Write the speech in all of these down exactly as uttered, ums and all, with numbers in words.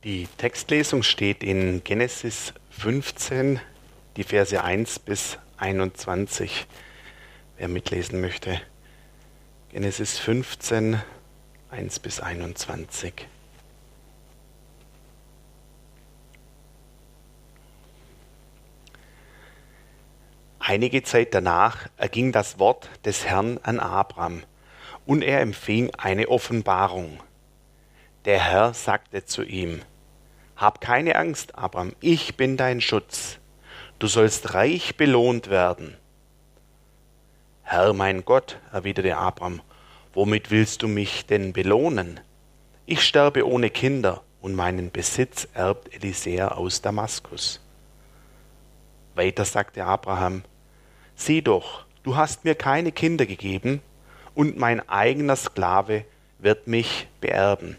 Die Textlesung steht in Genesis fünfzehn, die Verse eins bis einundzwanzig. Wer mitlesen möchte. Genesis fünfzehn, eins bis einundzwanzig. Einige Zeit danach erging das Wort des Herrn an Abram, und er empfing eine Offenbarung. Der Herr sagte zu ihm: Hab keine Angst, Abram, ich bin dein Schutz. Du sollst reich belohnt werden. Herr mein Gott, erwiderte Abram, womit willst du mich denn belohnen? Ich sterbe ohne Kinder, und meinen Besitz erbt Eliezer aus Damaskus. Weiter sagte Abraham: Sieh doch, du hast mir keine Kinder gegeben, und mein eigener Sklave wird mich beerben.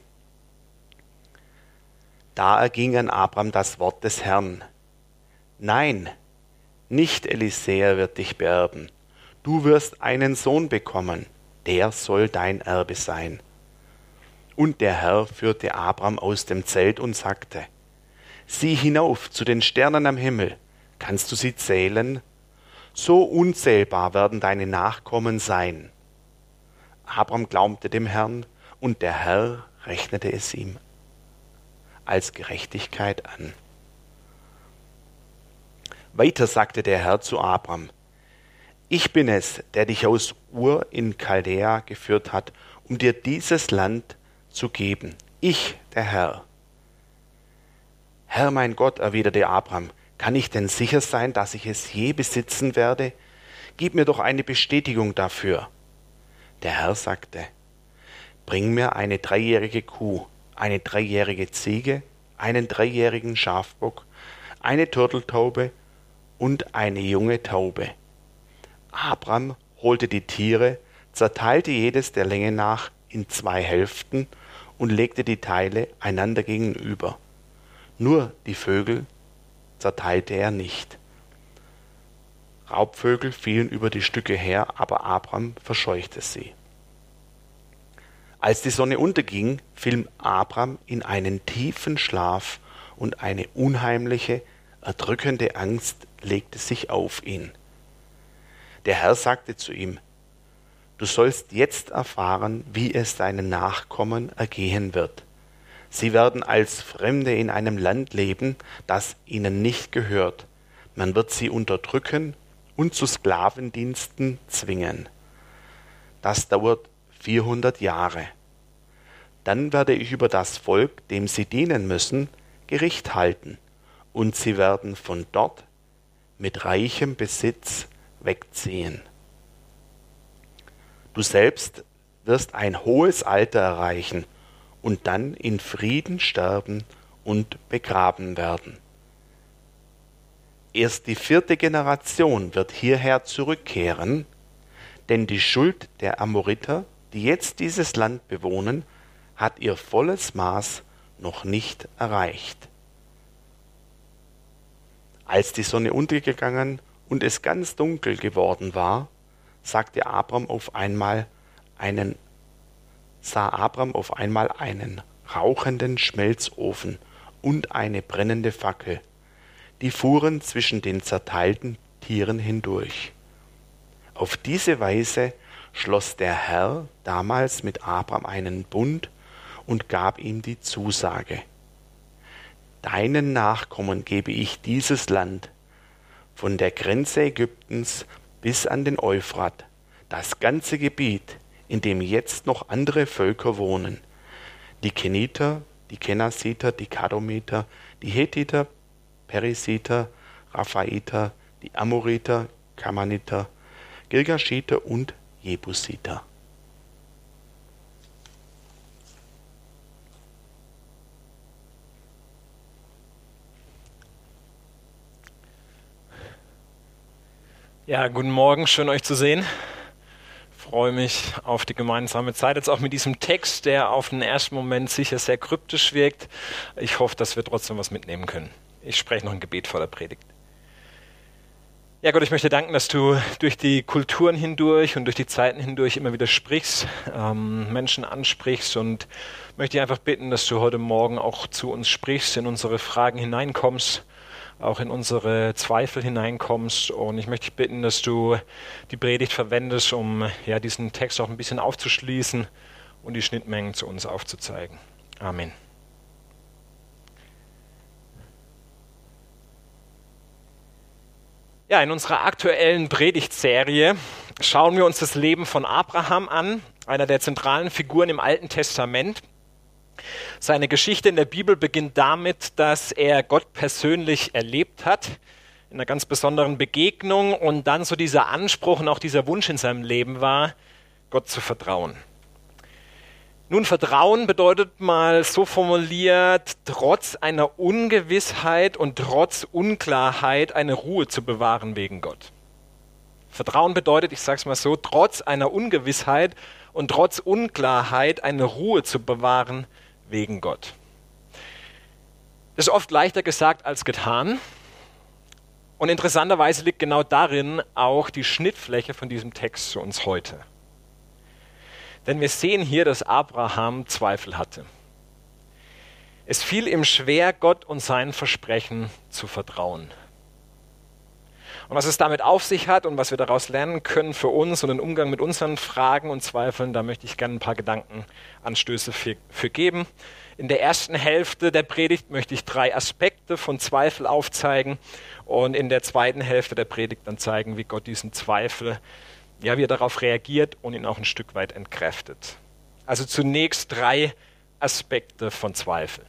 Da erging an Abram das Wort des Herrn: Nein, nicht Eliezer wird dich beerben. Du wirst einen Sohn bekommen, der soll dein Erbe sein. Und der Herr führte Abram aus dem Zelt und sagte: Sieh hinauf zu den Sternen am Himmel, kannst du sie zählen? So unzählbar werden deine Nachkommen sein. Abram glaubte dem Herrn, und der Herr rechnete es ihm als Gerechtigkeit an. Weiter sagte der Herr zu Abram: Ich bin es, der dich aus Ur in Chaldea geführt hat, um dir dieses Land zu geben. Ich, der Herr. Herr mein Gott, erwiderte Abram, kann ich denn sicher sein, dass ich es je besitzen werde? Gib mir doch eine Bestätigung dafür. Der Herr sagte: Bring mir eine dreijährige Kuh, eine dreijährige Ziege, einen dreijährigen Schafbock, eine Turteltaube und eine junge Taube. Abram holte die Tiere, zerteilte jedes der Länge nach in zwei Hälften und legte die Teile einander gegenüber. Nur die Vögel zerteilte er nicht. Raubvögel fielen über die Stücke her, aber Abram verscheuchte sie. Als die Sonne unterging, fiel Abram in einen tiefen Schlaf, und eine unheimliche, erdrückende Angst legte sich auf ihn. Der Herr sagte zu ihm: Du sollst jetzt erfahren, wie es deinen Nachkommen ergehen wird. Sie werden als Fremde in einem Land leben, das ihnen nicht gehört. Man wird sie unterdrücken und zu Sklavendiensten zwingen. Das dauert vierhundert Jahre. Dann werde ich über das Volk, dem sie dienen müssen, Gericht halten, und sie werden von dort mit reichem Besitz wegziehen. Du selbst wirst ein hohes Alter erreichen und dann in Frieden sterben und begraben werden. Erst die vierte Generation wird hierher zurückkehren, denn die Schuld der Amoriter, die jetzt dieses Land bewohnen, hat ihr volles Maß noch nicht erreicht. Als die Sonne untergegangen und es ganz dunkel geworden war, sagte Abram auf einmal einen, sah Abram auf einmal einen rauchenden Schmelzofen und eine brennende Fackel. Die fuhren zwischen den zerteilten Tieren hindurch. Auf diese Weise schloss der Herr damals mit Abram einen Bund und gab ihm die Zusage: Deinen Nachkommen gebe ich dieses Land, von der Grenze Ägyptens bis an den Euphrat, das ganze Gebiet, in dem jetzt noch andere Völker wohnen, die Keniter, die Kenasiter, die Kadomiter, die Hethiter, Perisiter, Raphaiter, die Amoriter, Kamaniter, Girgashiter und Jebusiter. Ja, guten Morgen, schön euch zu sehen. Ich freue mich auf die gemeinsame Zeit, jetzt auch mit diesem Text, der auf den ersten Moment sicher sehr kryptisch wirkt. Ich hoffe, dass wir trotzdem was mitnehmen können. Ich spreche noch ein Gebet vor der Predigt. Ja, Gott, ich möchte danken, dass du durch die Kulturen hindurch und durch die Zeiten hindurch immer wieder sprichst, ähm, Menschen ansprichst, und möchte dich einfach bitten, dass du heute Morgen auch zu uns sprichst, in unsere Fragen hineinkommst, auch in unsere Zweifel hineinkommst. Und ich möchte dich bitten, dass du die Predigt verwendest, um ja, diesen Text auch ein bisschen aufzuschließen und die Schnittmengen zu uns aufzuzeigen. Amen. Ja, in unserer aktuellen Predigtserie schauen wir uns das Leben von Abraham an, einer der zentralen Figuren im Alten Testament. Seine Geschichte in der Bibel beginnt damit, dass er Gott persönlich erlebt hat, in einer ganz besonderen Begegnung, und dann so dieser Anspruch und auch dieser Wunsch in seinem Leben war, Gott zu vertrauen. Nun, Vertrauen bedeutet mal so formuliert, trotz einer Ungewissheit und trotz Unklarheit eine Ruhe zu bewahren wegen Gott. Vertrauen bedeutet, ich sage es mal so, trotz einer Ungewissheit und trotz Unklarheit eine Ruhe zu bewahren wegen Gott. Das ist oft leichter gesagt als getan. Und interessanterweise liegt genau darin auch die Schnittfläche von diesem Text zu uns heute. Denn wir sehen hier, dass Abraham Zweifel hatte. Es fiel ihm schwer, Gott und seinen Versprechen zu vertrauen. Und was es damit auf sich hat und was wir daraus lernen können für uns und den Umgang mit unseren Fragen und Zweifeln, da möchte ich gerne ein paar Gedankenanstöße für, für geben. In der ersten Hälfte der Predigt möchte ich drei Aspekte von Zweifel aufzeigen und in der zweiten Hälfte der Predigt dann zeigen, wie Gott diesen Zweifel, ja, wie er darauf reagiert und ihn auch ein Stück weit entkräftet. Also zunächst drei Aspekte von Zweifel.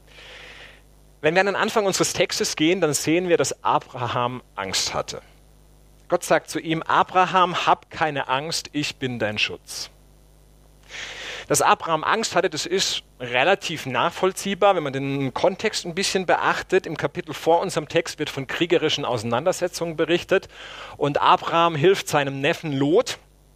Wenn wir an den Anfang unseres Textes gehen, dann sehen wir, dass Abraham Angst hatte. Gott sagt zu ihm: Abraham, hab keine Angst, ich bin dein Schutz. Dass Abraham Angst hatte, das ist relativ nachvollziehbar, wenn man den Kontext ein bisschen beachtet. Im Kapitel vor unserem Text wird von kriegerischen Auseinandersetzungen berichtet und Abraham hilft seinem Neffen Lot.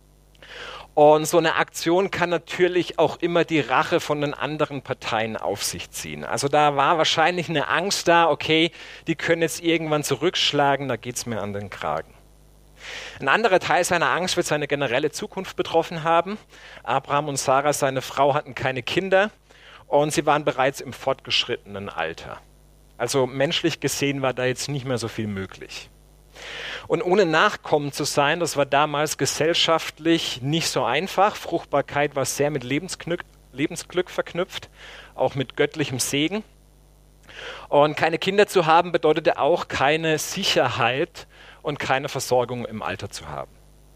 Und so eine Aktion kann natürlich auch immer die Rache von den anderen Parteien auf sich ziehen. Also da war wahrscheinlich eine Angst da, okay, die können jetzt irgendwann zurückschlagen, da geht's mir an den Kragen. Ein anderer Teil seiner Angst wird seine generelle Zukunft betroffen haben. Abraham und Sarah, seine Frau, hatten keine Kinder und sie waren bereits im fortgeschrittenen Alter. Also menschlich gesehen war da jetzt nicht mehr so viel möglich. Und ohne Nachkommen zu sein, das war damals gesellschaftlich nicht so einfach. Fruchtbarkeit war sehr mit Lebensglück, Lebensglück verknüpft, auch mit göttlichem Segen. Und keine Kinder zu haben bedeutete auch keine Sicherheit und keine Versorgung im Alter zu haben.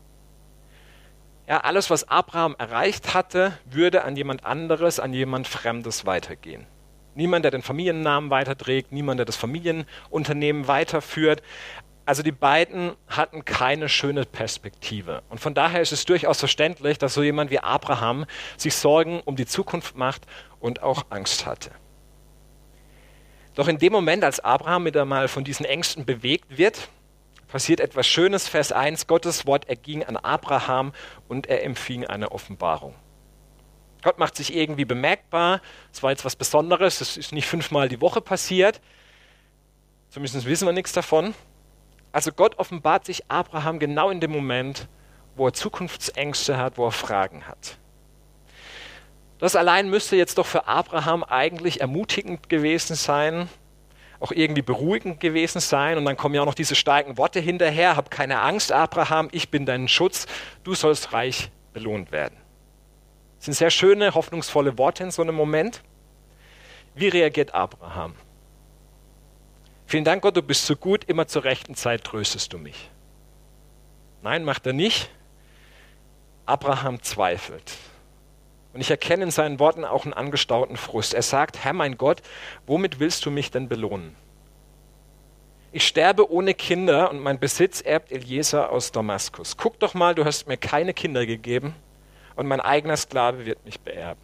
Ja, alles, was Abraham erreicht hatte, würde an jemand anderes, an jemand Fremdes weitergehen. Niemand, der den Familiennamen weiterträgt, niemand, der das Familienunternehmen weiterführt. Also die beiden hatten keine schöne Perspektive. Und von daher ist es durchaus verständlich, dass so jemand wie Abraham sich Sorgen um die Zukunft macht und auch Angst hatte. Doch in dem Moment, als Abraham wieder mal von diesen Ängsten bewegt wird, passiert etwas Schönes. Vers eins, Gottes Wort erging an Abraham und er empfing eine Offenbarung. Gott macht sich irgendwie bemerkbar. Es war jetzt was Besonderes. Das ist nicht fünfmal die Woche passiert. Zumindest wissen wir nichts davon. Also Gott offenbart sich Abraham genau in dem Moment, wo er Zukunftsängste hat, wo er Fragen hat. Das allein müsste jetzt doch für Abraham eigentlich ermutigend gewesen sein, auch irgendwie beruhigend gewesen sein. Und dann kommen ja auch noch diese starken Worte hinterher. Hab keine Angst, Abraham, ich bin dein Schutz, du sollst reich belohnt werden. Das sind sehr schöne, hoffnungsvolle Worte in so einem Moment. Wie reagiert Abraham? Vielen Dank, Gott, du bist so gut, immer zur rechten Zeit tröstest du mich. Nein, macht er nicht. Abraham zweifelt. Und ich erkenne in seinen Worten auch einen angestauten Frust. Er sagt, Herr mein Gott, womit willst du mich denn belohnen? Ich sterbe ohne Kinder und mein Besitz erbt Eliezer aus Damaskus. Guck doch mal, du hast mir keine Kinder gegeben und mein eigener Sklave wird mich beerben.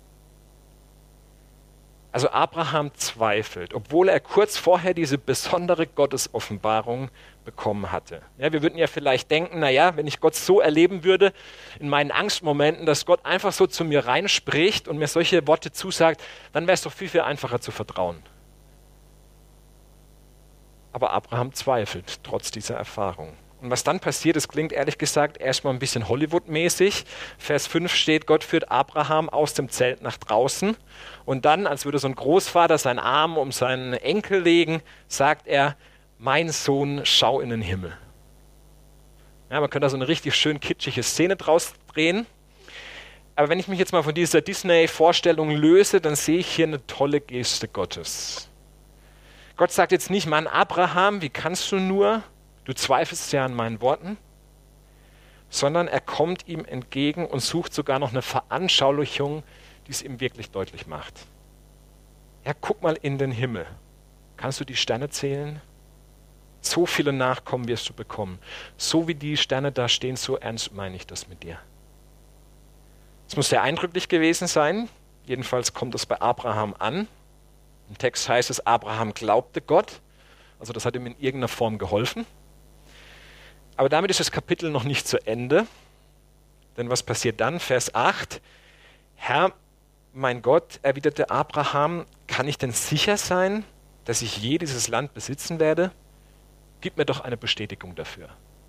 Also Abraham zweifelt, obwohl er kurz vorher diese besondere Gottesoffenbarung bekommen hatte. Ja, wir würden ja vielleicht denken, naja, wenn ich Gott so erleben würde, in meinen Angstmomenten, dass Gott einfach so zu mir reinspricht und mir solche Worte zusagt, dann wäre es doch viel, viel einfacher zu vertrauen. Aber Abraham zweifelt, trotz dieser Erfahrung. Und was dann passiert, das klingt ehrlich gesagt erstmal ein bisschen Hollywood-mäßig. Vers fünf steht, Gott führt Abraham aus dem Zelt nach draußen. Und dann, als würde so ein Großvater seinen Arm um seinen Enkel legen, sagt er, mein Sohn, schau in den Himmel. Ja, man könnte da so eine richtig schön kitschige Szene draus drehen. Aber wenn ich mich jetzt mal von dieser Disney-Vorstellung löse, dann sehe ich hier eine tolle Geste Gottes. Gott sagt jetzt nicht, Mann, Abraham, wie kannst du nur? Du zweifelst ja an meinen Worten, sondern er kommt ihm entgegen und sucht sogar noch eine Veranschaulichung, die es ihm wirklich deutlich macht. Ja, guck mal in den Himmel. Kannst du die Sterne zählen? So viele Nachkommen wirst du bekommen. So wie die Sterne da stehen, so ernst meine ich das mit dir. Es muss sehr eindrücklich gewesen sein. Jedenfalls kommt es bei Abraham an. Im Text heißt es, Abraham glaubte Gott. Also das hat ihm in irgendeiner Form geholfen. Aber damit ist das Kapitel noch nicht zu Ende. Denn was passiert dann? Vers acht. Herr, mein Gott, erwiderte Abraham, kann ich denn sicher sein, dass ich je dieses Land besitzen werde? Gib mir doch eine Bestätigung dafür.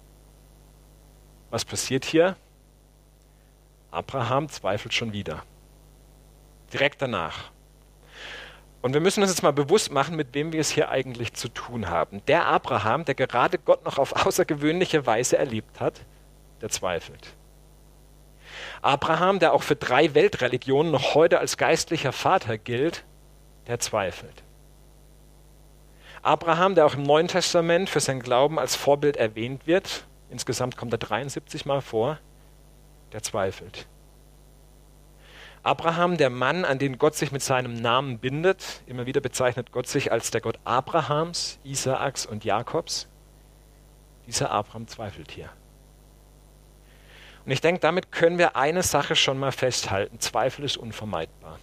Was passiert hier? Abraham zweifelt schon wieder. Direkt danach. Und wir müssen uns jetzt mal bewusst machen, mit wem wir es hier eigentlich zu tun haben. Der Abraham, der gerade Gott noch auf außergewöhnliche Weise erlebt hat, der zweifelt. Abraham, der auch für drei Weltreligionen noch heute als geistlicher Vater gilt, der zweifelt. Abraham, der auch im Neuen Testament für sein Glauben als Vorbild erwähnt wird, insgesamt kommt er dreiundsiebzig Mal vor, der zweifelt. Abraham, der Mann, an den Gott sich mit seinem Namen bindet, immer wieder bezeichnet Gott sich als der Gott Abrahams, Isaaks und Jakobs. Dieser Abraham zweifelt hier. Und ich denke, damit können wir eine Sache schon mal festhalten. Zweifel ist unvermeidbar.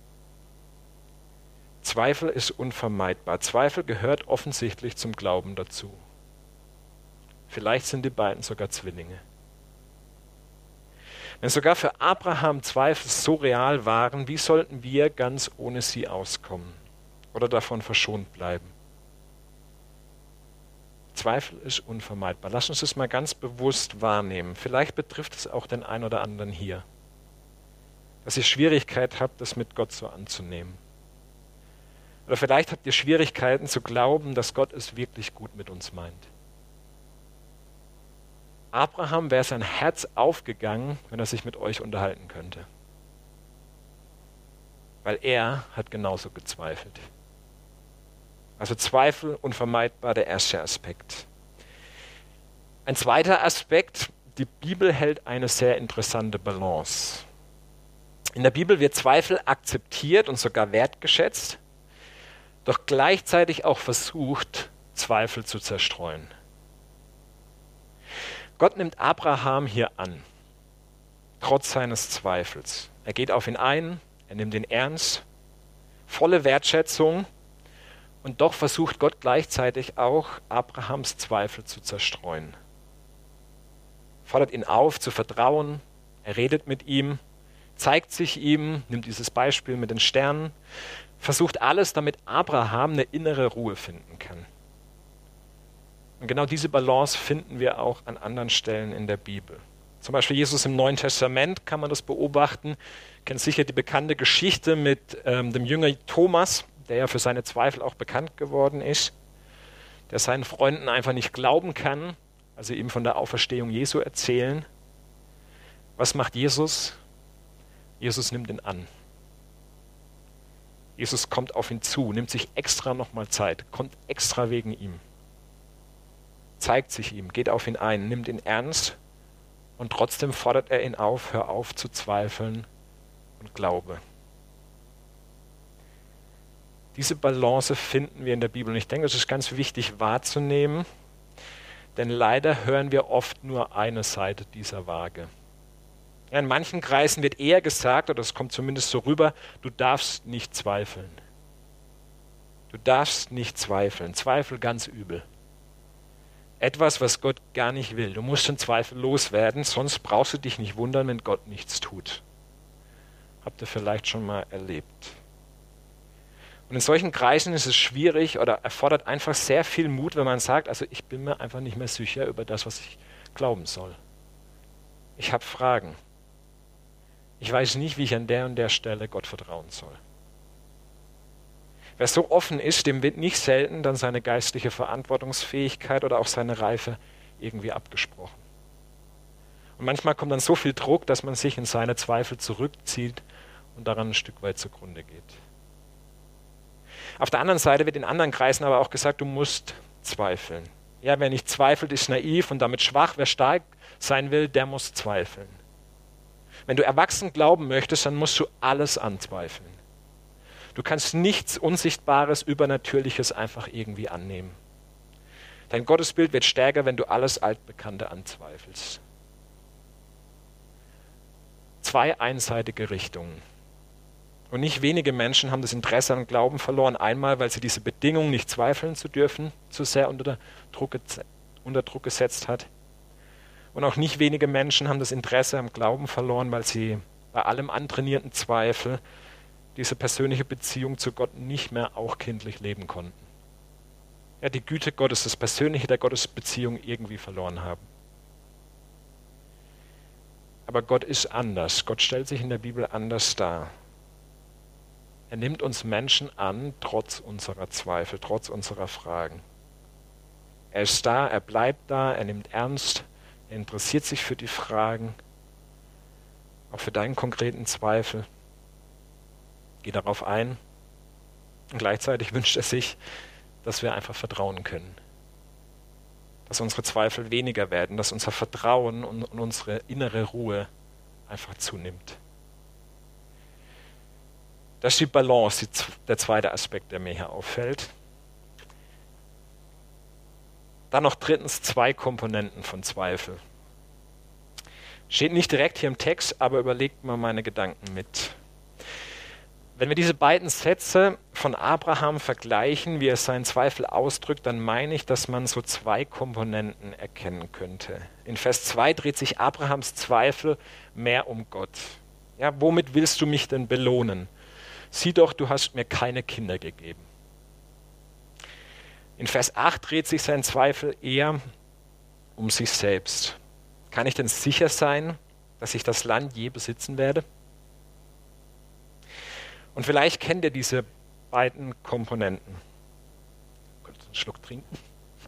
Zweifel ist unvermeidbar. Zweifel gehört offensichtlich zum Glauben dazu. Vielleicht sind die beiden sogar Zwillinge. Wenn sogar für Abraham Zweifel so real waren, wie sollten wir ganz ohne sie auskommen oder davon verschont bleiben? Zweifel ist unvermeidbar. Lass uns das mal ganz bewusst wahrnehmen. Vielleicht betrifft es auch den einen oder anderen hier, dass ihr Schwierigkeit habt, das mit Gott so anzunehmen. Oder vielleicht habt ihr Schwierigkeiten zu glauben, dass Gott es wirklich gut mit uns meint. Abraham wäre sein Herz aufgegangen, wenn er sich mit euch unterhalten könnte. Weil er hat genauso gezweifelt. Also Zweifel unvermeidbar, der erste Aspekt. Ein zweiter Aspekt, die Bibel hält eine sehr interessante Balance. In der Bibel wird Zweifel akzeptiert und sogar wertgeschätzt, doch gleichzeitig auch versucht, Zweifel zu zerstreuen. Gott nimmt Abraham hier an, trotz seines Zweifels. Er geht auf ihn ein, er nimmt ihn ernst, volle Wertschätzung, und doch versucht Gott gleichzeitig auch, Abrahams Zweifel zu zerstreuen. Fordert ihn auf, zu vertrauen, er redet mit ihm, zeigt sich ihm, nimmt dieses Beispiel mit den Sternen, versucht alles, damit Abraham eine innere Ruhe finden kann. Und genau diese Balance finden wir auch an anderen Stellen in der Bibel. Zum Beispiel Jesus im Neuen Testament kann man das beobachten. Ihr kennt sicher die bekannte Geschichte mit ähm, dem Jünger Thomas, der ja für seine Zweifel auch bekannt geworden ist, der seinen Freunden einfach nicht glauben kann, als sie ihm von der Auferstehung Jesu erzählen. Was macht Jesus? Jesus nimmt ihn an. Jesus kommt auf ihn zu, nimmt sich extra nochmal Zeit, kommt extra wegen ihm. Zeigt sich ihm, geht auf ihn ein, nimmt ihn ernst und trotzdem fordert er ihn auf, hör auf zu zweifeln und glaube. Diese Balance finden wir in der Bibel und ich denke, es ist ganz wichtig wahrzunehmen, denn leider hören wir oft nur eine Seite dieser Waage. Ja, in manchen Kreisen wird eher gesagt, oder es kommt zumindest so rüber, du darfst nicht zweifeln. Du darfst nicht zweifeln. Zweifel ganz übel. Etwas, was Gott gar nicht will. Du musst den Zweifel loswerden, sonst brauchst du dich nicht wundern, wenn Gott nichts tut. Habt ihr vielleicht schon mal erlebt. Und in solchen Kreisen ist es schwierig oder erfordert einfach sehr viel Mut, wenn man sagt, also ich bin mir einfach nicht mehr sicher über das, was ich glauben soll. Ich habe Fragen. Ich weiß nicht, wie ich an der und der Stelle Gott vertrauen soll. Wer so offen ist, dem wird nicht selten dann seine geistliche Verantwortungsfähigkeit oder auch seine Reife irgendwie abgesprochen. Und manchmal kommt dann so viel Druck, dass man sich in seine Zweifel zurückzieht und daran ein Stück weit zugrunde geht. Auf der anderen Seite wird in anderen Kreisen aber auch gesagt, du musst zweifeln. Ja, wer nicht zweifelt, ist naiv und damit schwach. Wer stark sein will, der muss zweifeln. Wenn du erwachsen glauben möchtest, dann musst du alles anzweifeln. Du kannst nichts Unsichtbares, Übernatürliches einfach irgendwie annehmen. Dein Gottesbild wird stärker, wenn du alles Altbekannte anzweifelst. Zwei einseitige Richtungen. Und nicht wenige Menschen haben das Interesse an Glauben verloren. Einmal, weil sie diese Bedingung, nicht zweifeln zu dürfen, zu sehr unter Druck, unter Druck gesetzt hat. Und auch nicht wenige Menschen haben das Interesse am Glauben verloren, weil sie bei allem antrainierten Zweifel diese persönliche Beziehung zu Gott nicht mehr auch kindlich leben konnten. Ja, die Güte Gottes, das Persönliche der Gottesbeziehung irgendwie verloren haben. Aber Gott ist anders. Gott stellt sich in der Bibel anders dar. Er nimmt uns Menschen an, trotz unserer Zweifel, trotz unserer Fragen. Er ist da, er bleibt da, er nimmt ernst, er interessiert sich für die Fragen, auch für deinen konkreten Zweifel. Geh darauf ein und gleichzeitig wünscht er sich, dass wir einfach vertrauen können. Dass unsere Zweifel weniger werden, dass unser Vertrauen und unsere innere Ruhe einfach zunimmt. Das ist die Balance, die, der zweite Aspekt, der mir hier auffällt. Dann noch drittens zwei Komponenten von Zweifel. Steht nicht direkt hier im Text, aber überlegt mal meine Gedanken mit. Wenn wir diese beiden Sätze von Abraham vergleichen, wie er seinen Zweifel ausdrückt, dann meine ich, dass man so zwei Komponenten erkennen könnte. In Vers zwei dreht sich Abrahams Zweifel mehr um Gott. Ja, womit willst du mich denn belohnen? Sieh doch, du hast mir keine Kinder gegeben. In Vers acht dreht sich sein Zweifel eher um sich selbst. Kann ich denn sicher sein, dass ich das Land je besitzen werde? Und vielleicht kennt ihr diese beiden Komponenten. Kurz einen Schluck trinken.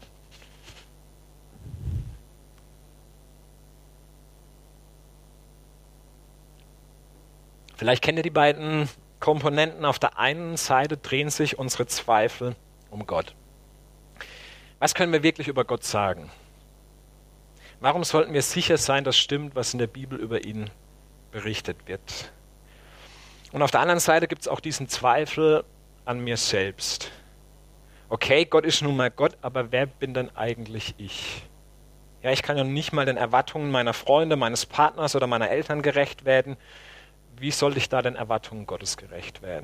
Vielleicht kennt ihr die beiden Komponenten. Auf der einen Seite drehen sich unsere Zweifel um Gott. Was können wir wirklich über Gott sagen? Warum sollten wir sicher sein, dass stimmt, was in der Bibel über ihn berichtet wird? Und auf der anderen Seite gibt es auch diesen Zweifel an mir selbst. Okay, Gott ist nun mal Gott, aber wer bin denn eigentlich ich? Ja, ich kann ja nicht mal den Erwartungen meiner Freunde, meines Partners oder meiner Eltern gerecht werden. Wie soll ich da den Erwartungen Gottes gerecht werden?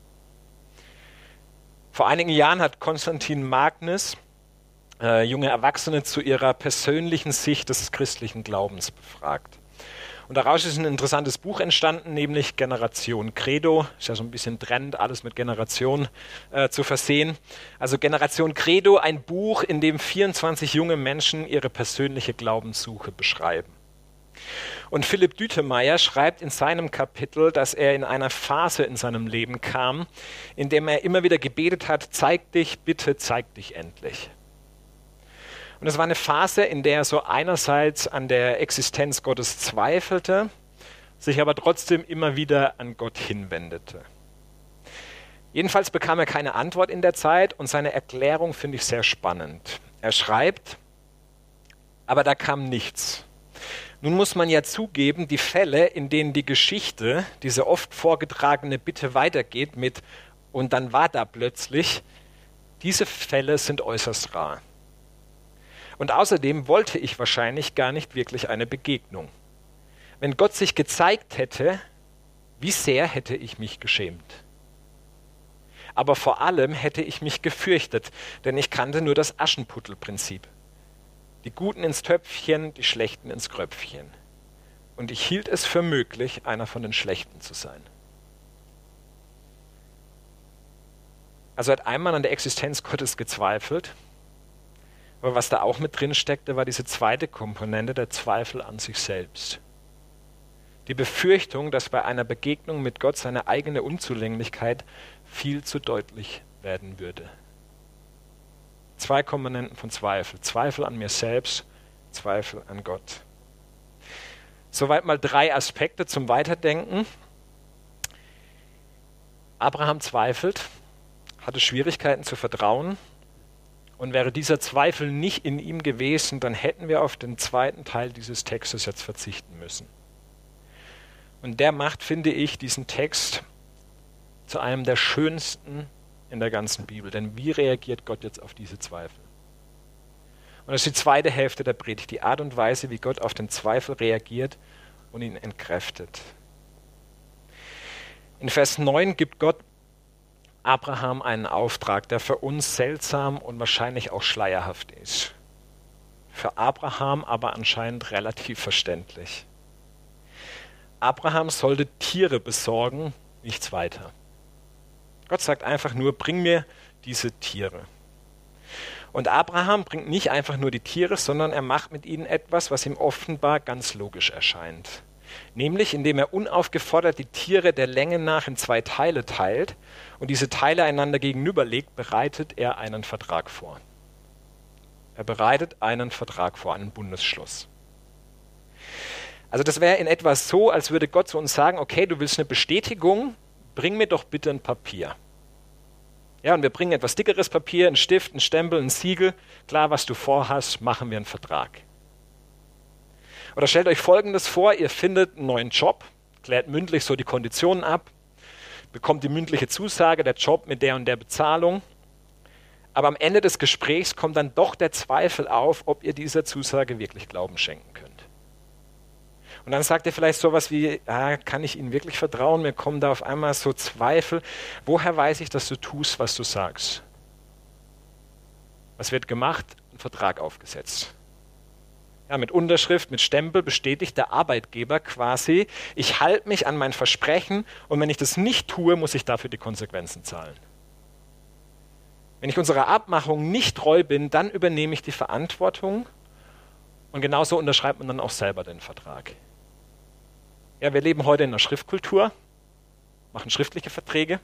Vor einigen Jahren hat Konstantin Magnus äh, junge Erwachsene zu ihrer persönlichen Sicht des christlichen Glaubens befragt. Und daraus ist ein interessantes Buch entstanden, nämlich Generation Credo. Ist ja so ein bisschen Trend, alles mit Generation äh, zu versehen. Also Generation Credo, ein Buch, in dem vierundzwanzig junge Menschen ihre persönliche Glaubenssuche beschreiben. Und Philipp Dütemeyer schreibt in seinem Kapitel, dass er in einer Phase in seinem Leben kam, in dem er immer wieder gebetet hat, zeig dich, bitte zeig dich endlich. Und es war eine Phase, in der er so einerseits an der Existenz Gottes zweifelte, sich aber trotzdem immer wieder an Gott hinwendete. Jedenfalls bekam er keine Antwort in der Zeit und seine Erklärung finde ich sehr spannend. Er schreibt, aber da kam nichts. Nun muss man ja zugeben, die Fälle, in denen die Geschichte, diese oft vorgetragene Bitte weitergeht mit und dann war da plötzlich, diese Fälle sind äußerst rar. Und außerdem wollte ich wahrscheinlich gar nicht wirklich eine Begegnung. Wenn Gott sich gezeigt hätte, wie sehr hätte ich mich geschämt. Aber vor allem hätte ich mich gefürchtet, denn ich kannte nur das Aschenputtel-Prinzip. Die Guten ins Töpfchen, die Schlechten ins Kröpfchen. Und ich hielt es für möglich, einer von den Schlechten zu sein. Also er hat einmal an der Existenz Gottes gezweifelt, aber was da auch mit drin steckte, war diese zweite Komponente, der Zweifel an sich selbst. Die Befürchtung, dass bei einer Begegnung mit Gott seine eigene Unzulänglichkeit viel zu deutlich werden würde. Zwei Komponenten von Zweifel. Zweifel an mir selbst, Zweifel an Gott. Soweit mal drei Aspekte zum Weiterdenken. Abraham zweifelt, hatte Schwierigkeiten zu vertrauen. Und wäre dieser Zweifel nicht in ihm gewesen, dann hätten wir auf den zweiten Teil dieses Textes jetzt verzichten müssen. Und der macht, finde ich, diesen Text zu einem der schönsten in der ganzen Bibel. Denn wie reagiert Gott jetzt auf diese Zweifel? Und das ist die zweite Hälfte der Predigt, die Art und Weise, wie Gott auf den Zweifel reagiert und ihn entkräftet. In Vers neun gibt Gott Abraham einen Auftrag, der für uns seltsam und wahrscheinlich auch schleierhaft ist. Für Abraham aber anscheinend relativ verständlich. Abraham sollte Tiere besorgen, nichts weiter. Gott sagt einfach nur, bring mir diese Tiere. Und Abraham bringt nicht einfach nur die Tiere, sondern er macht mit ihnen etwas, was ihm offenbar ganz logisch erscheint. Nämlich, indem er unaufgefordert die Tiere der Länge nach in zwei Teile teilt und diese Teile einander gegenüberlegt, bereitet er einen Vertrag vor. Er bereitet einen Vertrag vor, einen Bundesschluss. Also das wäre in etwa so, als würde Gott zu uns sagen, okay, du willst eine Bestätigung, bring mir doch bitte ein Papier. Ja, und wir bringen etwas dickeres Papier, einen Stift, einen Stempel, ein Siegel. Klar, was du vorhast, machen wir einen Vertrag. Oder stellt euch Folgendes vor, ihr findet einen neuen Job, klärt mündlich so die Konditionen ab, bekommt die mündliche Zusage, der Job mit der und der Bezahlung. Aber am Ende des Gesprächs kommt dann doch der Zweifel auf, ob ihr dieser Zusage wirklich Glauben schenken könnt. Und dann sagt ihr vielleicht sowas wie, ah, kann ich Ihnen wirklich vertrauen? Mir kommen da auf einmal so Zweifel. Woher weiß ich, dass du tust, was du sagst? Was wird gemacht? Ein Vertrag aufgesetzt. Ja, mit Unterschrift, mit Stempel bestätigt der Arbeitgeber quasi, ich halte mich an mein Versprechen und wenn ich das nicht tue, muss ich dafür die Konsequenzen zahlen. Wenn ich unserer Abmachung nicht treu bin, dann übernehme ich die Verantwortung und genauso unterschreibt man dann auch selber den Vertrag. Ja, wir leben heute in einer Schriftkultur, machen schriftliche Verträge.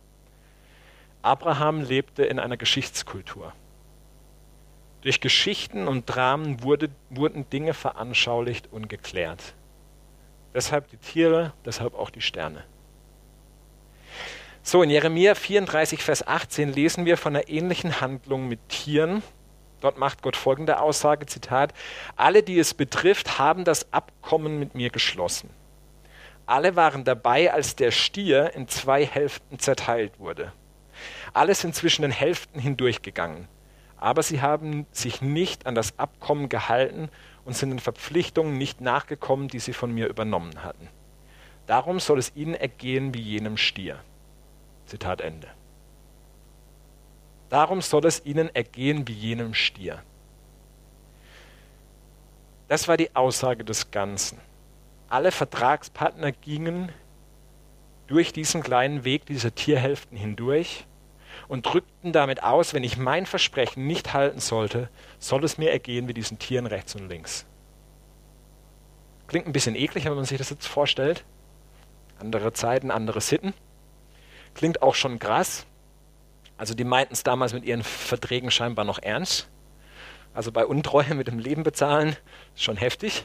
Abraham lebte in einer Geschichtskultur. Durch Geschichten und Dramen wurde, wurden Dinge veranschaulicht und geklärt. Deshalb die Tiere, deshalb auch die Sterne. So, in Jeremia vierunddreißig, Vers achtzehn lesen wir von einer ähnlichen Handlung mit Tieren. Dort macht Gott folgende Aussage, Zitat, alle, die es betrifft, haben das Abkommen mit mir geschlossen. Alle waren dabei, als der Stier in zwei Hälften zerteilt wurde. Alle sind zwischen den Hälften hindurchgegangen. Aber sie haben sich nicht an das Abkommen gehalten und sind den Verpflichtungen nicht nachgekommen, die sie von mir übernommen hatten. Darum soll es ihnen ergehen wie jenem Stier. Zitat Ende. Darum soll es ihnen ergehen wie jenem Stier. Das war die Aussage des Ganzen. Alle Vertragspartner gingen durch diesen kleinen Weg dieser Tierhälften hindurch und drückten damit aus, wenn ich mein Versprechen nicht halten sollte, soll es mir ergehen wie diesen Tieren rechts und links. Klingt ein bisschen eklig, wenn man sich das jetzt vorstellt. Andere Zeiten, andere Sitten. Klingt auch schon krass. Also die meinten es damals mit ihren Verträgen scheinbar noch ernst. Also bei Untreue mit dem Leben bezahlen, ist schon heftig.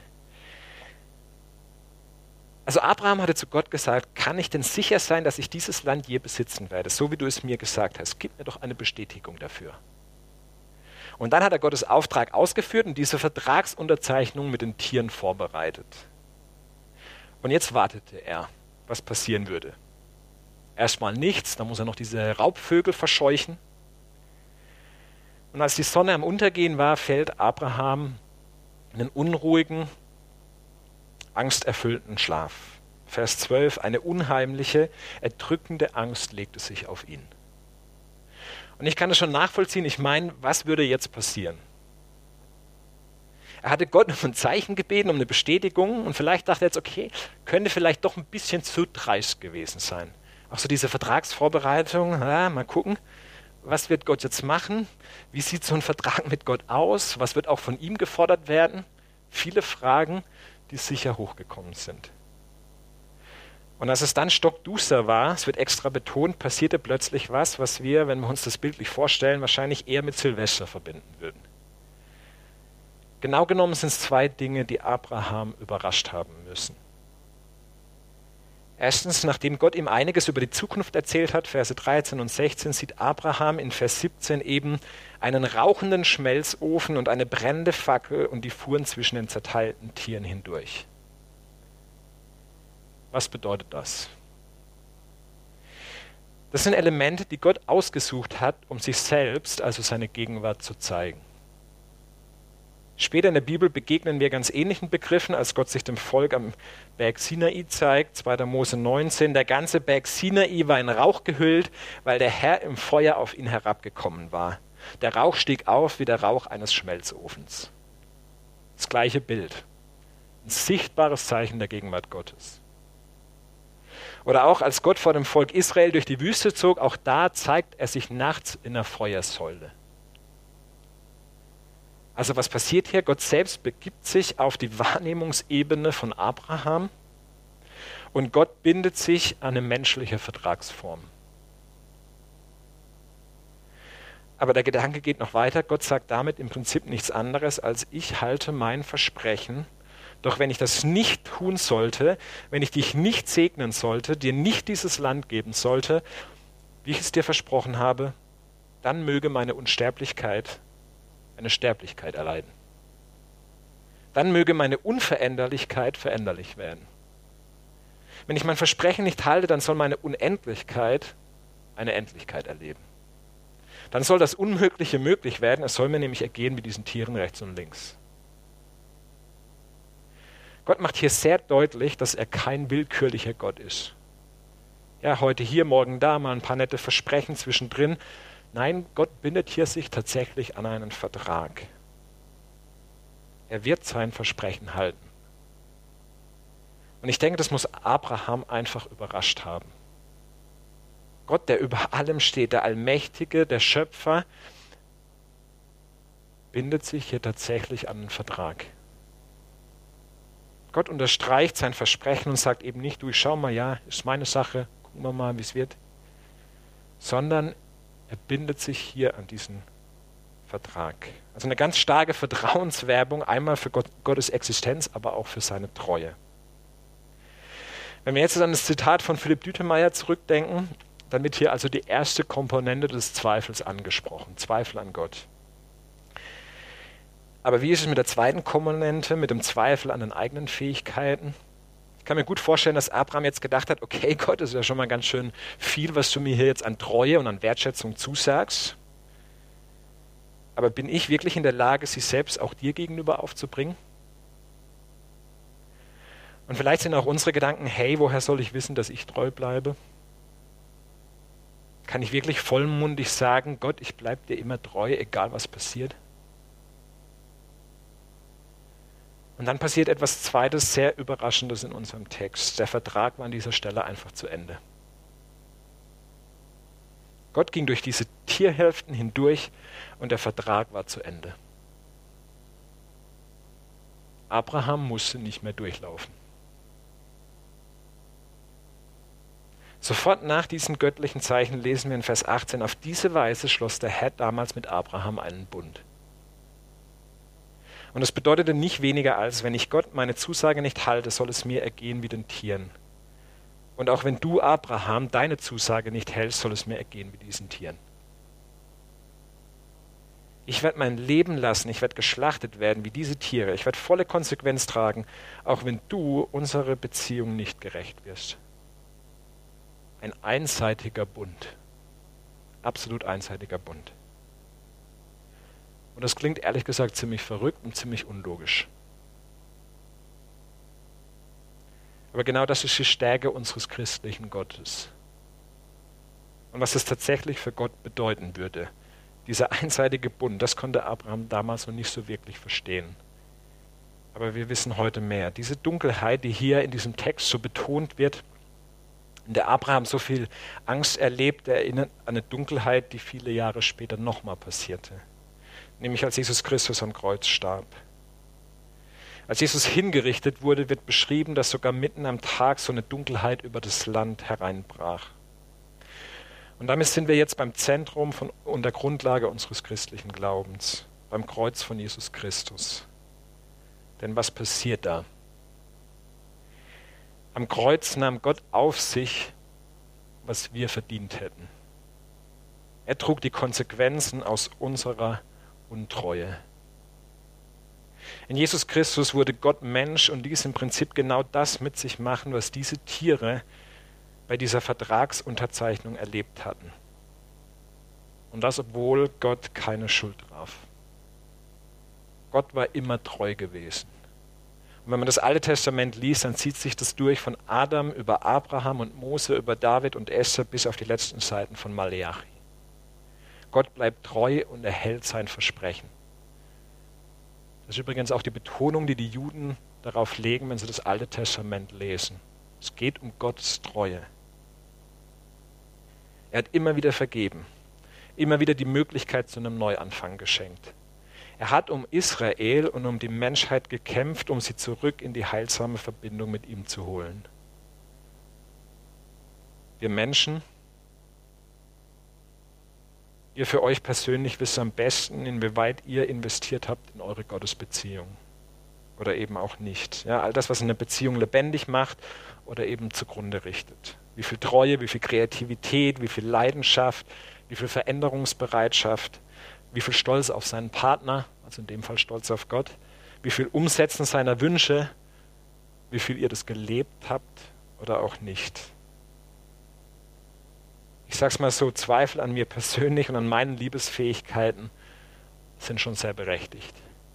Also Abraham hatte zu Gott gesagt, kann ich denn sicher sein, dass ich dieses Land je besitzen werde, so wie du es mir gesagt hast? Gib mir doch eine Bestätigung dafür. Und dann hat er Gottes Auftrag ausgeführt und diese Vertragsunterzeichnung mit den Tieren vorbereitet. Und jetzt wartete er, was passieren würde. Erstmal nichts, dann muss er noch diese Raubvögel verscheuchen. Und als die Sonne am Untergehen war, fällt Abraham in einen unruhigen, angsterfüllten Schlaf. Vers zwölf, eine unheimliche, erdrückende Angst legte sich auf ihn. Und ich kann das schon nachvollziehen, ich meine, was würde jetzt passieren? Er hatte Gott um ein Zeichen gebeten, um eine Bestätigung und vielleicht dachte er jetzt, okay, könnte vielleicht doch ein bisschen zu dreist gewesen sein. Auch so diese Vertragsvorbereitung, ja, mal gucken, was wird Gott jetzt machen? Wie sieht so ein Vertrag mit Gott aus? Was wird auch von ihm gefordert werden? Viele Fragen, die sicher hochgekommen sind. Und als es dann stockduster war, es wird extra betont, passierte plötzlich was, was wir, wenn wir uns das bildlich vorstellen, wahrscheinlich eher mit Silvester verbinden würden. Genau genommen sind es zwei Dinge, die Abraham überrascht haben müssen. Erstens, nachdem Gott ihm einiges über die Zukunft erzählt hat, Verse dreizehn und sechzehn, sieht Abraham in Vers siebzehn eben einen rauchenden Schmelzofen und eine brennende Fackel und die fuhren zwischen den zerteilten Tieren hindurch. Was bedeutet das? Das sind Elemente, die Gott ausgesucht hat, um sich selbst, also seine Gegenwart, zu zeigen. Später in der Bibel begegnen wir ganz ähnlichen Begriffen, als Gott sich dem Volk am Berg Sinai zeigt, zweiter Mose neunzehn. Der ganze Berg Sinai war in Rauch gehüllt, weil der Herr im Feuer auf ihn herabgekommen war. Der Rauch stieg auf wie der Rauch eines Schmelzofens. Das gleiche Bild. Ein sichtbares Zeichen der Gegenwart Gottes. Oder auch als Gott vor dem Volk Israel durch die Wüste zog, auch da zeigt er sich nachts in der Feuersäule. Also was passiert hier? Gott selbst begibt sich auf die Wahrnehmungsebene von Abraham und Gott bindet sich an eine menschliche Vertragsform. Aber der Gedanke geht noch weiter. Gott sagt damit im Prinzip nichts anderes, als ich halte mein Versprechen. Doch wenn ich das nicht tun sollte, wenn ich dich nicht segnen sollte, dir nicht dieses Land geben sollte, wie ich es dir versprochen habe, dann möge meine Unsterblichkeit eine Sterblichkeit erleiden. Dann möge meine Unveränderlichkeit veränderlich werden. Wenn ich mein Versprechen nicht halte, dann soll meine Unendlichkeit eine Endlichkeit erleben. Dann soll das Unmögliche möglich werden, es soll mir nämlich ergehen wie diesen Tieren rechts und links. Gott macht hier sehr deutlich, dass er kein willkürlicher Gott ist. Ja, heute hier, morgen da, mal ein paar nette Versprechen zwischendrin. Nein, Gott bindet hier sich tatsächlich an einen Vertrag. Er wird sein Versprechen halten. Und ich denke, das muss Abraham einfach überrascht haben. Gott, der über allem steht, der Allmächtige, der Schöpfer, bindet sich hier tatsächlich an einen Vertrag. Gott unterstreicht sein Versprechen und sagt eben nicht, du, ich schau mal, ja, ist meine Sache, gucken wir mal, wie es wird. Sondern er bindet sich hier an diesen Vertrag. Also eine ganz starke Vertrauenswerbung, einmal für Gott, Gottes Existenz, aber auch für seine Treue. Wenn wir jetzt an das Zitat von Philipp Dütemeyer zurückdenken, dann wird hier also die erste Komponente des Zweifels angesprochen, Zweifel an Gott. Aber wie ist es mit der zweiten Komponente, mit dem Zweifel an den eigenen Fähigkeiten? Ich kann mir gut vorstellen, dass Abraham jetzt gedacht hat, okay Gott, das ist ja schon mal ganz schön viel, was du mir hier jetzt an Treue und an Wertschätzung zusagst. Aber bin ich wirklich in der Lage, sie selbst auch dir gegenüber aufzubringen? Und vielleicht sind auch unsere Gedanken, hey, woher soll ich wissen, dass ich treu bleibe? Kann ich wirklich vollmundig sagen, Gott, ich bleibe dir immer treu, egal was passiert? Und dann passiert etwas Zweites, sehr Überraschendes in unserem Text. Der Vertrag war an dieser Stelle einfach zu Ende. Gott ging durch diese Tierhälften hindurch und der Vertrag war zu Ende. Abraham musste nicht mehr durchlaufen. Sofort nach diesen göttlichen Zeichen lesen wir in Vers achtzehn, auf diese Weise schloss der Herr damals mit Abraham einen Bund. Und das bedeutete nicht weniger als, wenn ich Gott meine Zusage nicht halte, soll es mir ergehen wie den Tieren. Und auch wenn du, Abraham, deine Zusage nicht hältst, soll es mir ergehen wie diesen Tieren. Ich werde mein Leben lassen, ich werde geschlachtet werden wie diese Tiere. Ich werde volle Konsequenz tragen, auch wenn du unserer Beziehung nicht gerecht wirst. Ein einseitiger Bund. Absolut einseitiger Bund. Und das klingt ehrlich gesagt ziemlich verrückt und ziemlich unlogisch. Aber genau das ist die Stärke unseres christlichen Gottes. Und was es tatsächlich für Gott bedeuten würde. Dieser einseitige Bund, das konnte Abraham damals noch nicht so wirklich verstehen. Aber wir wissen heute mehr. Diese Dunkelheit, die hier in diesem Text so betont wird, in der Abraham so viel Angst erlebt, erinnert an eine Dunkelheit, die viele Jahre später nochmal passierte. Nämlich als Jesus Christus am Kreuz starb. Als Jesus hingerichtet wurde, wird beschrieben, dass sogar mitten am Tag so eine Dunkelheit über das Land hereinbrach. Und damit sind wir jetzt beim Zentrum von, und der Grundlage unseres christlichen Glaubens, beim Kreuz von Jesus Christus. Denn was passiert da? Am Kreuz nahm Gott auf sich, was wir verdient hätten. Er trug die Konsequenzen aus unserer Untreue. In Jesus Christus wurde Gott Mensch und ließ im Prinzip genau das mit sich machen, was diese Tiere bei dieser Vertragsunterzeichnung erlebt hatten. Und das, obwohl Gott keine Schuld traf. Gott war immer treu gewesen. Und wenn man das Alte Testament liest, dann zieht sich das durch von Adam über Abraham und Mose, über David und Esther bis auf die letzten Seiten von Maleachi. Gott bleibt treu und er hält sein Versprechen. Das ist übrigens auch die Betonung, die die Juden darauf legen, wenn sie das Alte Testament lesen. Es geht um Gottes Treue. Er hat immer wieder vergeben, immer wieder die Möglichkeit zu einem Neuanfang geschenkt. Er hat um Israel und um die Menschheit gekämpft, um sie zurück in die heilsame Verbindung mit ihm zu holen. Wir Menschen, ihr für euch persönlich wisst am besten, inwieweit ihr investiert habt in eure Gottesbeziehung. Oder eben auch nicht. Ja, all das, was eine Beziehung lebendig macht oder eben zugrunde richtet. Wie viel Treue, wie viel Kreativität, wie viel Leidenschaft, wie viel Veränderungsbereitschaft, wie viel Stolz auf seinen Partner, also in dem Fall Stolz auf Gott, wie viel Umsetzen seiner Wünsche, wie viel ihr das gelebt habt oder auch nicht. Ich sag's mal so, Zweifel an mir persönlich und an meinen Liebesfähigkeiten sind schon sehr berechtigt.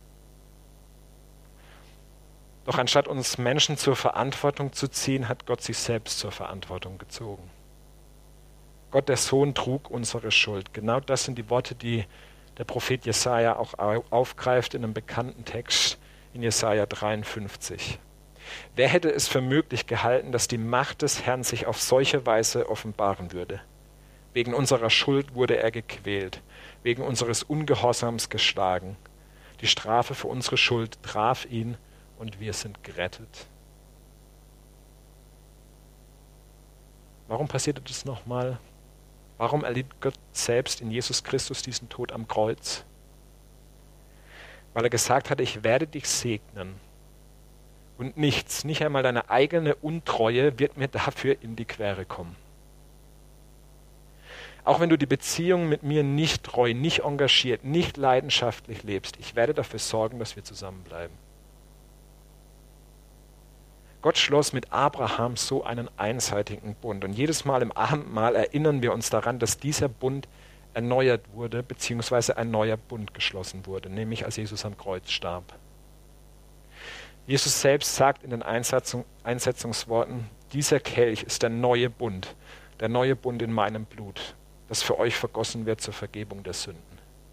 Doch anstatt uns Menschen zur Verantwortung zu ziehen, hat Gott sich selbst zur Verantwortung gezogen. Gott, der Sohn, trug unsere Schuld. Genau das sind die Worte, die der Prophet Jesaja auch aufgreift in einem bekannten Text in Jesaja dreiundfünfzig. Wer hätte es für möglich gehalten, dass die Macht des Herrn sich auf solche Weise offenbaren würde? Wegen unserer Schuld wurde er gequält, wegen unseres Ungehorsams geschlagen. Die Strafe für unsere Schuld traf ihn und wir sind gerettet. Warum passierte das nochmal? Warum erlitt Gott selbst in Jesus Christus diesen Tod am Kreuz? Weil er gesagt hatte, ich werde dich segnen. Und nichts, nicht einmal deine eigene Untreue wird mir dafür in die Quere kommen. Auch wenn du die Beziehung mit mir nicht treu, nicht engagiert, nicht leidenschaftlich lebst, ich werde dafür sorgen, dass wir zusammenbleiben. Gott schloss mit Abraham so einen einseitigen Bund. Und jedes Mal im Abendmahl erinnern wir uns daran, dass dieser Bund erneuert wurde, beziehungsweise ein neuer Bund geschlossen wurde, nämlich als Jesus am Kreuz starb. Jesus selbst sagt in den Einsetzung, Einsetzungsworten, dieser Kelch ist der neue Bund, der neue Bund in meinem Blut, das für euch vergossen wird zur Vergebung der Sünden.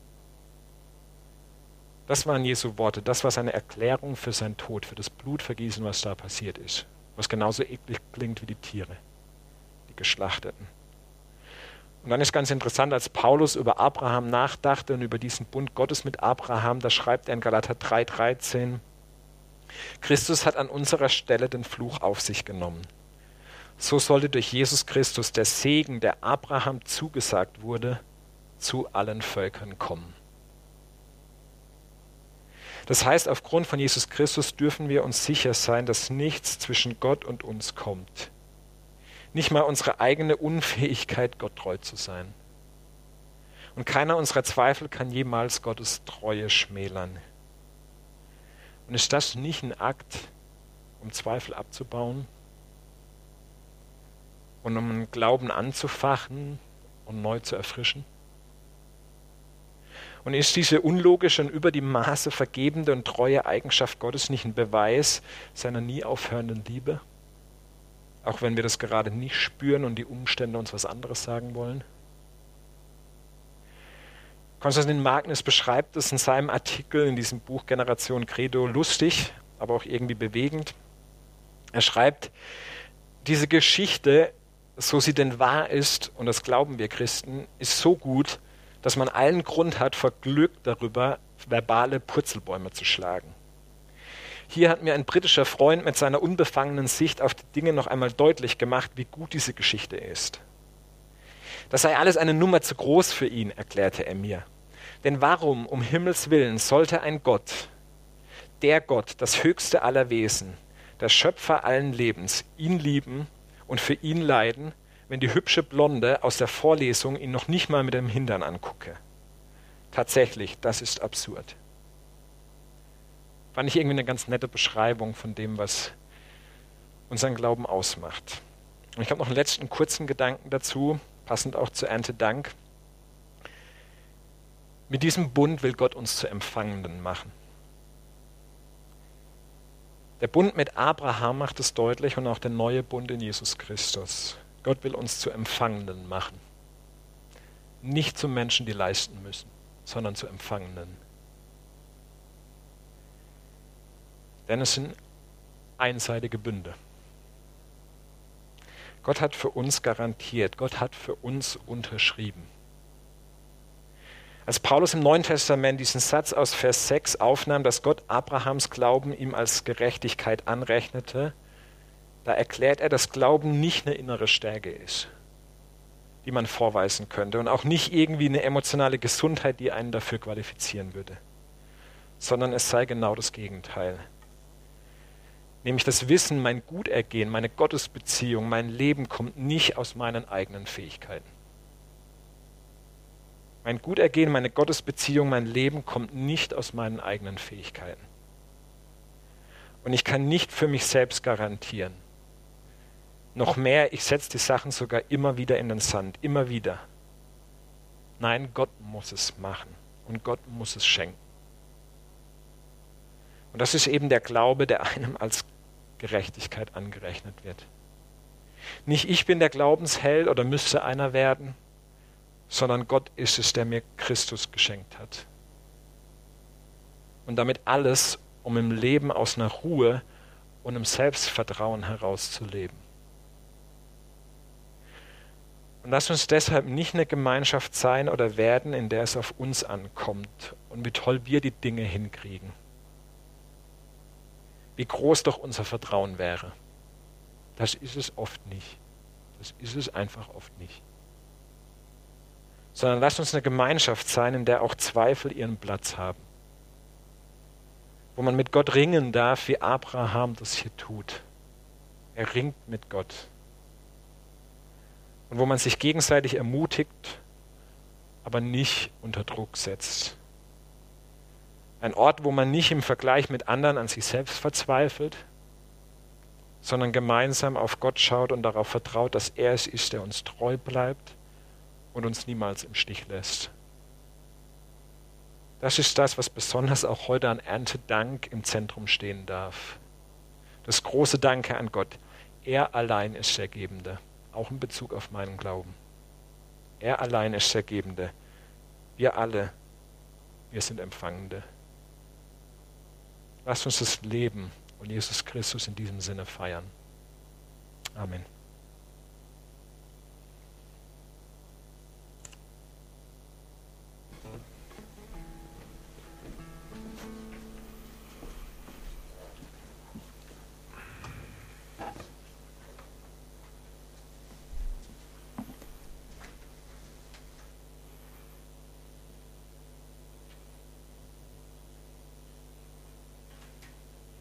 Das waren Jesu Worte, das war seine Erklärung für seinen Tod, für das Blutvergießen, was da passiert ist. Was genauso eklig klingt wie die Tiere, die Geschlachteten. Und dann ist ganz interessant, als Paulus über Abraham nachdachte und über diesen Bund Gottes mit Abraham, da schreibt er in Galater drei dreizehn, Christus hat an unserer Stelle den Fluch auf sich genommen. So sollte durch Jesus Christus der Segen, der Abraham zugesagt wurde, zu allen Völkern kommen. Das heißt, aufgrund von Jesus Christus dürfen wir uns sicher sein, dass nichts zwischen Gott und uns kommt. Nicht mal unsere eigene Unfähigkeit, Gott treu zu sein. Und keiner unserer Zweifel kann jemals Gottes Treue schmälern. Und ist das nicht ein Akt, um Zweifel abzubauen und um einen Glauben anzufachen und neu zu erfrischen? Und ist diese unlogische und über die Maße vergebende und treue Eigenschaft Gottes nicht ein Beweis seiner nie aufhörenden Liebe? Auch wenn wir das gerade nicht spüren und die Umstände uns was anderes sagen wollen? Konstantin Magnus beschreibt es in seinem Artikel in diesem Buch Generation Credo lustig, aber auch irgendwie bewegend. Er schreibt, diese Geschichte so sie denn wahr ist, und das glauben wir Christen, ist so gut, dass man allen Grund hat, vor Glück darüber verbale Purzelbäume zu schlagen. Hier hat mir ein britischer Freund mit seiner unbefangenen Sicht auf die Dinge noch einmal deutlich gemacht, wie gut diese Geschichte ist. Das sei alles eine Nummer zu groß für ihn, erklärte er mir. Denn warum, um Himmels Willen, sollte ein Gott, der Gott, das höchste aller Wesen, der Schöpfer allen Lebens, ihn lieben und für ihn leiden, wenn die hübsche Blonde aus der Vorlesung ihn noch nicht mal mit dem Hintern angucke? Tatsächlich, das ist absurd. Fand ich irgendwie eine ganz nette Beschreibung von dem, was unseren Glauben ausmacht. Und ich habe noch einen letzten kurzen Gedanken dazu, passend auch zu Erntedank. Mit diesem Bund will Gott uns zu Empfangenden machen. Der Bund mit Abraham macht es deutlich und auch der neue Bund in Jesus Christus. Gott will uns zu Empfangenden machen. Nicht zu Menschen, die leisten müssen, sondern zu Empfangenden. Denn es sind einseitige Bünde. Gott hat für uns garantiert, Gott hat für uns unterschrieben. Als Paulus im Neuen Testament diesen Satz aus Vers sechs aufnahm, dass Gott Abrahams Glauben ihm als Gerechtigkeit anrechnete, da erklärt er, dass Glauben nicht eine innere Stärke ist, die man vorweisen könnte, und auch nicht irgendwie eine emotionale Gesundheit, die einen dafür qualifizieren würde, sondern es sei genau das Gegenteil. Nämlich das Wissen, mein Gutergehen, meine Gottesbeziehung, mein Leben kommt nicht aus meinen eigenen Fähigkeiten. Mein Gutergehen, meine Gottesbeziehung, mein Leben kommt nicht aus meinen eigenen Fähigkeiten. Und ich kann nicht für mich selbst garantieren. Noch mehr, ich setze die Sachen sogar immer wieder in den Sand, immer wieder. Nein, Gott muss es machen und Gott muss es schenken. Und das ist eben der Glaube, der einem als Gerechtigkeit angerechnet wird. Nicht ich bin der Glaubensheld oder müsste einer werden, sondern Gott ist es, der mir Christus geschenkt hat. Und damit alles, um im Leben aus einer Ruhe und einem Selbstvertrauen herauszuleben. Und lass uns deshalb nicht eine Gemeinschaft sein oder werden, in der es auf uns ankommt und wie toll wir die Dinge hinkriegen. Wie groß doch unser Vertrauen wäre. Das ist es oft nicht. Das ist es einfach oft nicht. Sondern lasst uns eine Gemeinschaft sein, in der auch Zweifel ihren Platz haben. Wo man mit Gott ringen darf, wie Abraham das hier tut. Er ringt mit Gott. Und wo man sich gegenseitig ermutigt, aber nicht unter Druck setzt. Ein Ort, wo man nicht im Vergleich mit anderen an sich selbst verzweifelt, sondern gemeinsam auf Gott schaut und darauf vertraut, dass er es ist, der uns treu bleibt und uns niemals im Stich lässt. Das ist das, was besonders auch heute an Erntedank im Zentrum stehen darf. Das große Danke an Gott. Er allein ist der Gebende, auch in Bezug auf meinen Glauben. Er allein ist der Gebende. Wir alle, wir sind Empfangende. Lasst uns das Leben und Jesus Christus in diesem Sinne feiern. Amen.